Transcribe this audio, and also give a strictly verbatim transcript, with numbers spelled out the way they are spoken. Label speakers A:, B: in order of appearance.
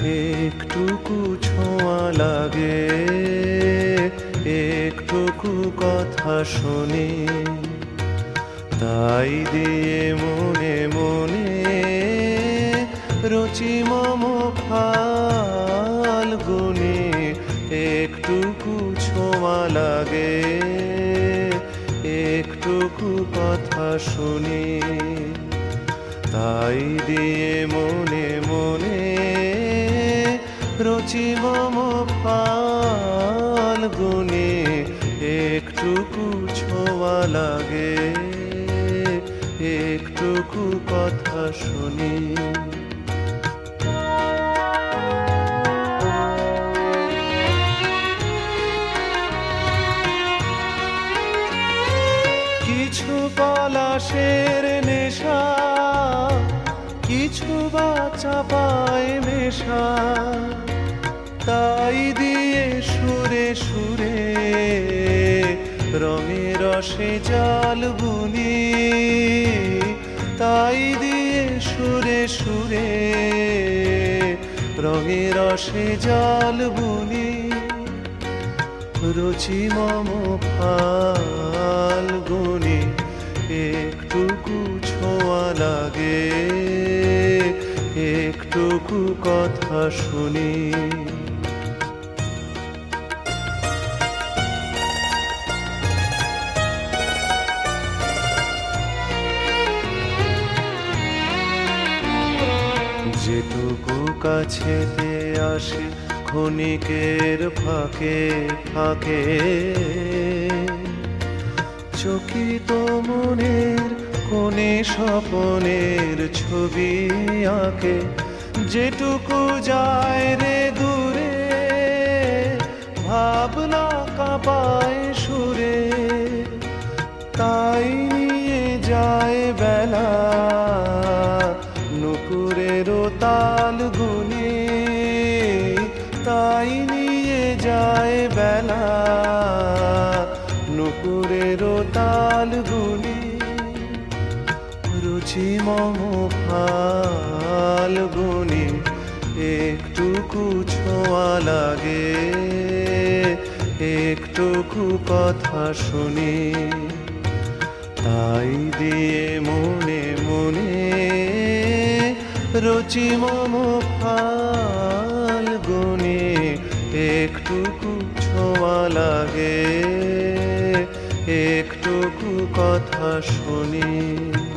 A: একটুকু ছোঁয়া লাগে, একটুকু কথা শুনি, তাই দিয়ে মনে মনে রচি মম ফাল্গুনি। একটুকু ছোঁয়া লাগে, একটুকু কথা শুনি, তাই দিয়ে মনে মনে রচি মম ফাল্গুনি। একটুকু ছোঁয়া লাগে, একটুকু কথা শুনি। কিছু পলাশের নেশা, কিছু বা চাপায় মেশা, তাই দিয়ে সুরে সুরে রঙে রসে জাল বুনি। তাই দিয়ে সুরে সুরে রঙে রসে জাল বুনি। রচি মম ফাল্গুনি। একটুকু ছোঁয়া লাগে, একটুকু কথা শুনি। যেটুকু কাছেতে আসে ক্ষণিকের ফাঁকে ফাঁকে, চকিত মনের কোণে স্বপনের ছবি আঁকে। যেটুকু যায় রে দূরে, ভাবনা কাঁপায় সুরে, তাই নিয়ে যায় বেলা নুপুরের তাল গুনি। তাই নিয়ে যায় বেলা নুপুরের তাল গুনি। রুচি মম ফাল্গুনি। একটুকু ছোঁয়া লাগে, একটুকু কথা শুনি, তাই দিয়ে মনে মনে রচি মম ফাল্গুনি। একটুকু ছোঁয়া লাগে, একটুকু কথা শুনি।